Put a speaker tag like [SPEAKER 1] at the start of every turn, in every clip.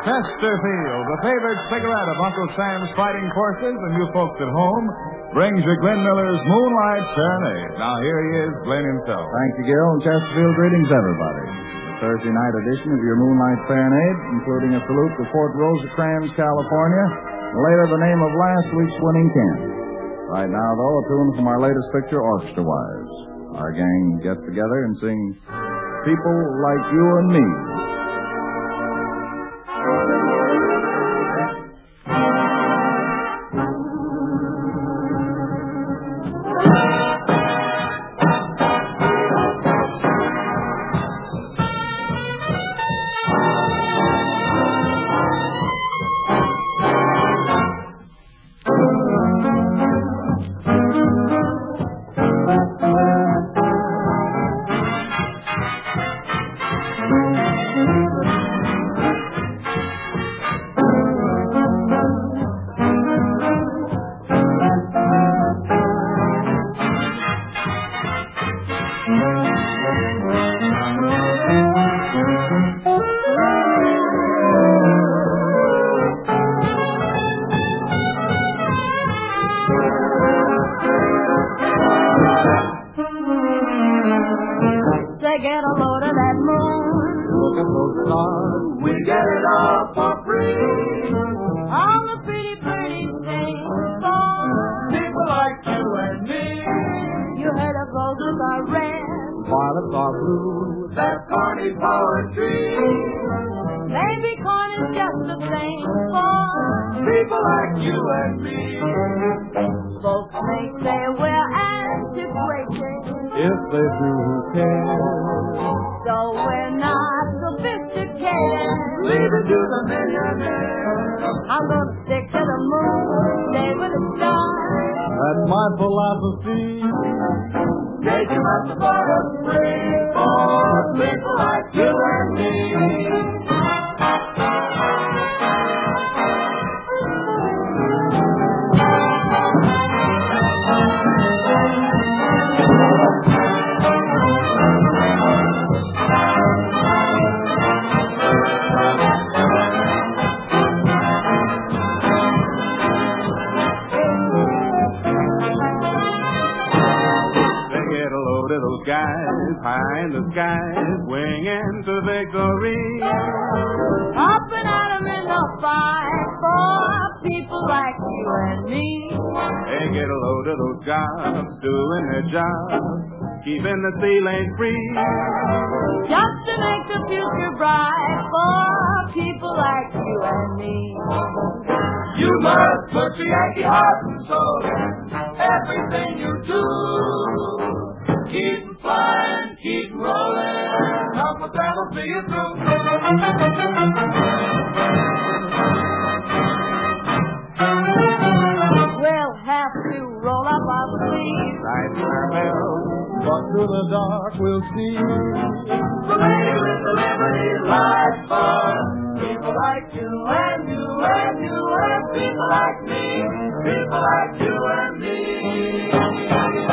[SPEAKER 1] Chesterfield, the favorite cigarette of Uncle Sam's fighting forces and you folks at home, brings you Glenn Miller's Moonlight Serenade. Now, here he is, Glenn himself.
[SPEAKER 2] Thank you, Gil. And Chesterfield greetings, everybody. The Thursday night edition of your Moonlight Serenade, including a salute to Fort Rosecrans, California, and later the name of last week's winning camp. Right now, though, a tune from our latest picture, Orchestra Wise. Our gang gets together and sings People Like You and Me.
[SPEAKER 3] Get a load of that moon.
[SPEAKER 2] Look at those stars.
[SPEAKER 3] We get it all for free. All the pretty, pretty things for people like you and me. You heard of roses are red,
[SPEAKER 2] Violets are blue.
[SPEAKER 3] that's corny poetry. Maybe corn is just the same for people like you and me. Folks may say we're antiquated.
[SPEAKER 2] If they do, who cares?
[SPEAKER 3] So we're not sophisticated.
[SPEAKER 2] Leave it to the millionaires.
[SPEAKER 3] I'm gonna stick to the moon, stay with the stars.
[SPEAKER 2] That's my philosophy.
[SPEAKER 3] Take him up the bottom free for people like you and me.
[SPEAKER 1] Guys high in the skies, winging to victory.
[SPEAKER 3] Up and at 'em in the fight for people like you and me.
[SPEAKER 1] They get a load of those jobs, doing their jobs, keeping the sea lane free.
[SPEAKER 3] Just to make the future bright for people like you and me.
[SPEAKER 2] You must put your Yankee heart and soul in everything you do. Keep flying, keep rolling, Uncle Sam will see you through.
[SPEAKER 3] We'll have to roll up our sleeves.
[SPEAKER 1] Lights our bells,
[SPEAKER 2] But through the dark we'll see
[SPEAKER 3] The radio is the liberty lies for people like you and you and you and people like me. People like you and me.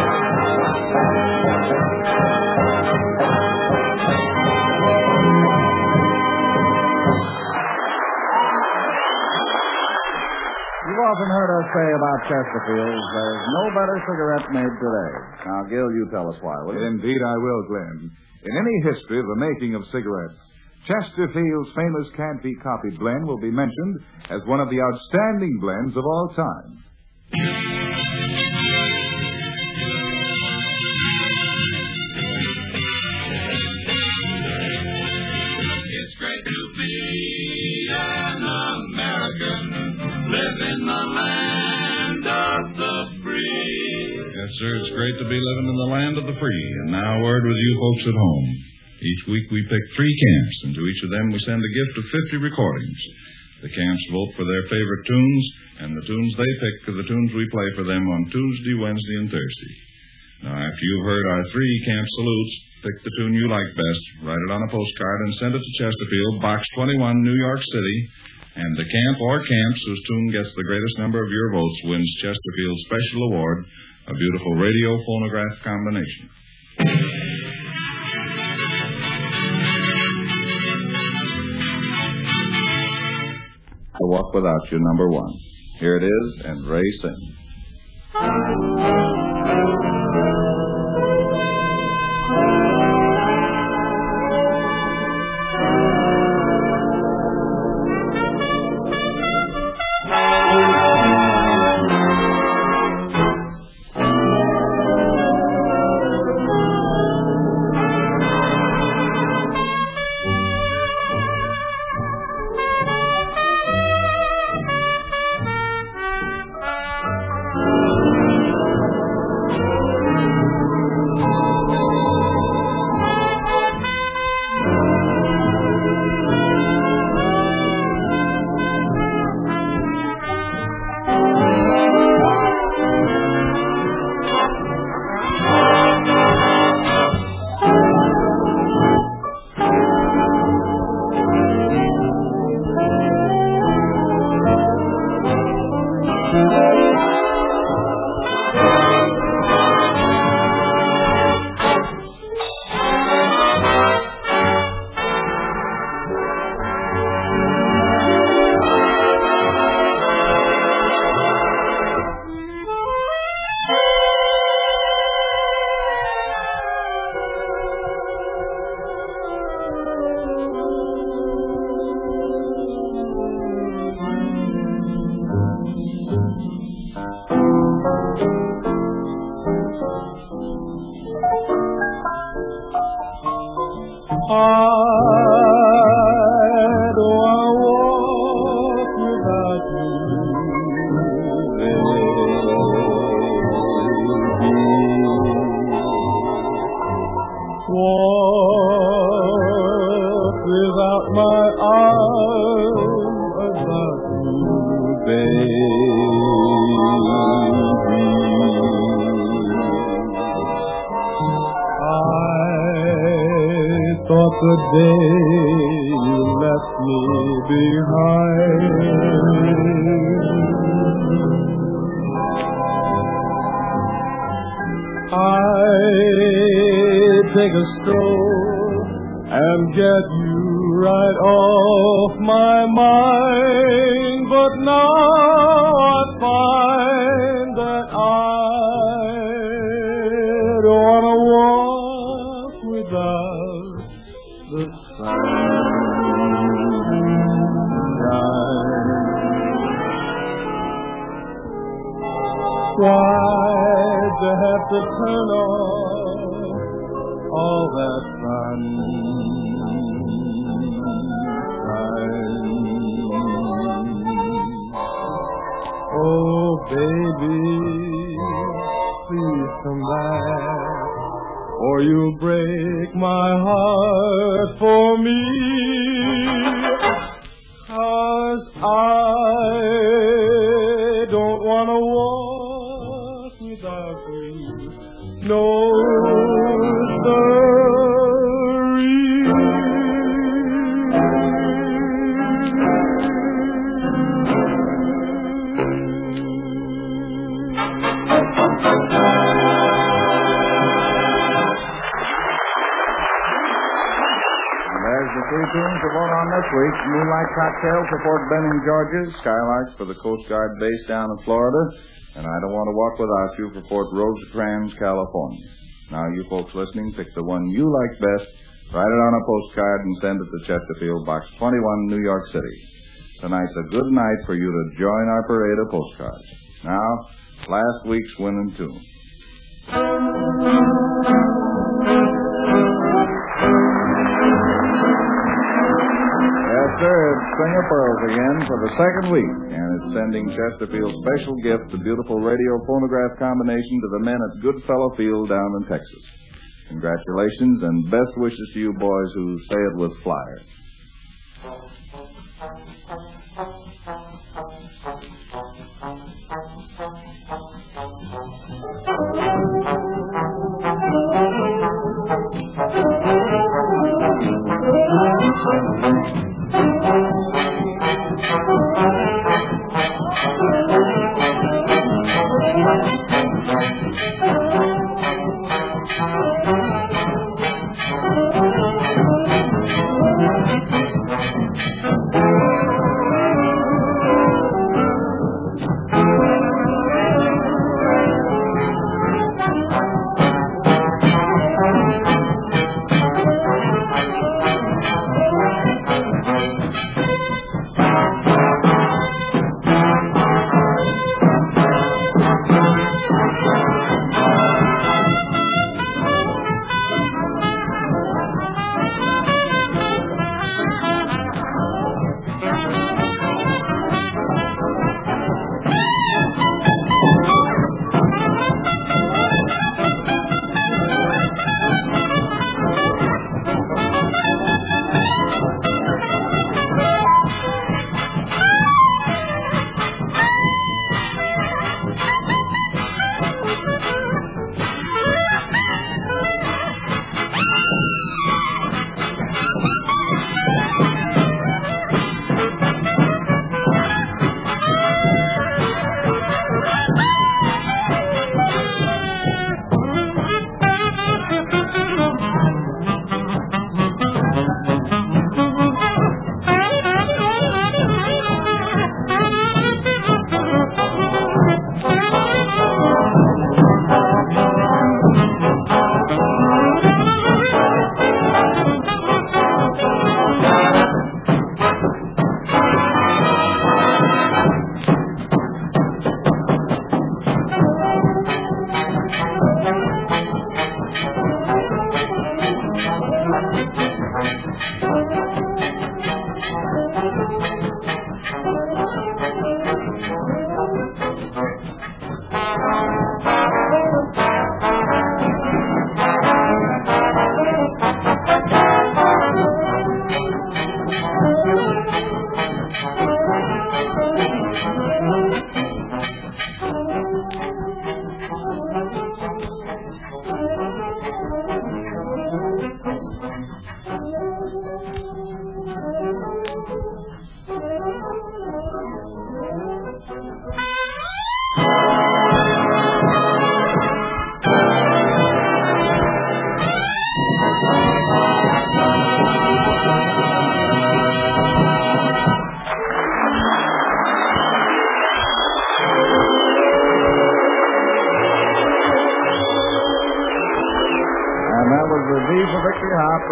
[SPEAKER 2] You've often heard us say about Chesterfield, there's no better cigarette made today. Now, Gil, you tell us why, will you?
[SPEAKER 1] Indeed, I will, Glenn. In any history of the making of cigarettes, Chesterfield's famous can't-be-copied blend will be mentioned as one of the outstanding blends of all time.
[SPEAKER 4] It's great to be an American, live in the land of the free.
[SPEAKER 5] Yes, sir, it's great to be living in the land of the free. And now a word with you folks at home. Each week we pick 3 camps, and to each of them we send a gift of 50 recordings. The camps vote for their favorite tunes, and the tunes they pick are the tunes we play for them on Tuesday, Wednesday, and Thursday. Now, after you've heard our 3 camp salutes, pick the tune you like best, write it on a postcard, and send it to Chesterfield, Box 21, New York City. And the camp or camps whose tune gets the greatest number of your votes wins Chesterfield's special award, a beautiful radio-phonograph combination.
[SPEAKER 2] Walk Without You, number 1. Here it is, and Ray sings.
[SPEAKER 6] The day you left me behind, I'd take a stroll and get you right off my mind, but now I find that I don't want to walk without the sunshine. Why'd you have to turn off all that sunshine? Oh, baby, please come back, or you'll break my heart for me. 'Cause I don't want to walk without you. No,
[SPEAKER 2] Three tunes to vote on this week. Moonlight Cocktail for Fort Benning, Georgia. Skylarks for the Coast Guard base down in Florida. And I Don't Want to Walk Without You for Fort Rosecrans, California. Now, you folks listening, pick the one you like best, write it on a postcard, and send it to Chesterfield, Box 21, New York City. Tonight's a good night for you to join our parade of postcards. Now, last week's winning tune. Yes, sir, it's String of Pearls again for the second week, and it's sending Chesterfield's special gift, the beautiful radio-phonograph combination, to the men at Goodfellow Field down in Texas. Congratulations and best wishes to you boys who say it with flair.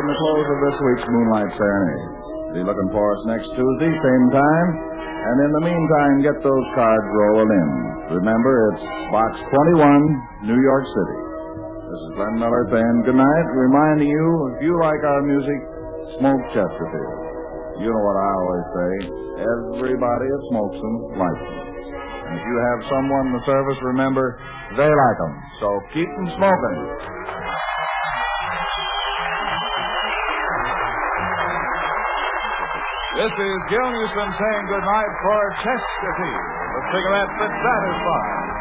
[SPEAKER 2] in the close of this week's Moonlight Serenade. Be looking for us next Tuesday, same time. And in the meantime, get those cards rolling in. Remember, it's Box 21, New York City. This is Glenn Miller saying good night, reminding you, if you like our music, smoke Chesterfield. You know what I always say, everybody that smokes them likes them. And if you have someone in the service, remember, they like them. So keep them smoking.
[SPEAKER 1] This is Gil Newsom saying goodnight for Chesterfield, the cigarette that satisfies.